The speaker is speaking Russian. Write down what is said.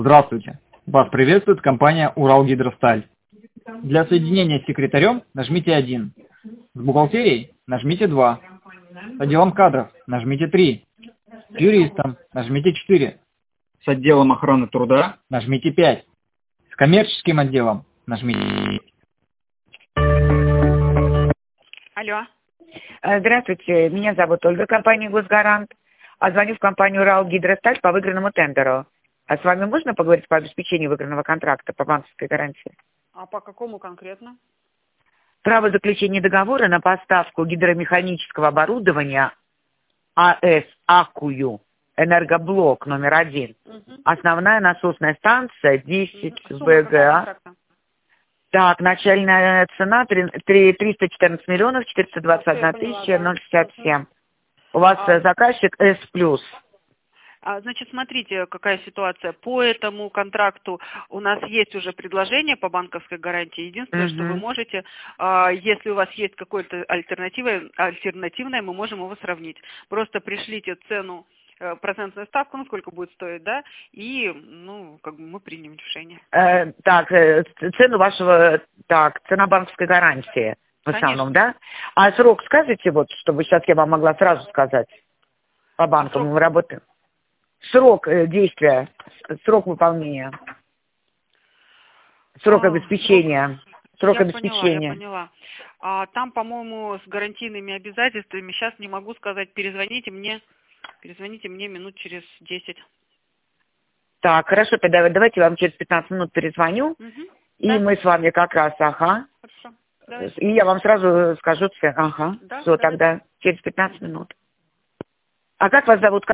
Здравствуйте! Вас приветствует компания «Уралгидросталь». Для соединения с секретарем нажмите 1. С бухгалтерией нажмите 2. С отделом кадров нажмите 3. С юристом нажмите 4. С отделом охраны труда нажмите 5. С коммерческим отделом нажмите. Алло. Здравствуйте, меня зовут Ольга, компания «Госгарант». Звоню в компанию «Уралгидросталь» по выигранному тендеру. А с вами можно поговорить по обеспечению выигранного контракта по банковской гарантии? А по какому конкретно? Право заключения договора на поставку гидромеханического оборудования АЭС «Акую», энергоблок номер 1. Основная насосная станция 10 ВГА. Так, начальная цена 314 миллионов 421 тысяча 067. У вас заказчик С+. Значит, смотрите, какая ситуация. По этому контракту у нас есть уже предложение по банковской гарантии. Единственное, что вы можете, если у вас есть какое-то альтернативное, мы можем его сравнить. Просто пришлите цену, процентную ставку, ну, сколько будет стоить, да, и, ну, как бы мы примем решение. Цену вашего, цена банковской гарантии в основном, да? А срок скажите, вот, чтобы сейчас я вам могла сразу сказать по банкам, мы работаем. Срок действия, срок выполнения, срок обеспечения. Срок обеспечения. Я поняла. Там, по-моему, с гарантийными обязательствами, сейчас не могу сказать, перезвоните мне минут через 10. Так, хорошо, тогда давайте я вам через 15 минут перезвоню, и мы с вами как раз, Хорошо. И я вам сразу скажу, все, Да, все, тогда через 15 минут. А как вас зовут?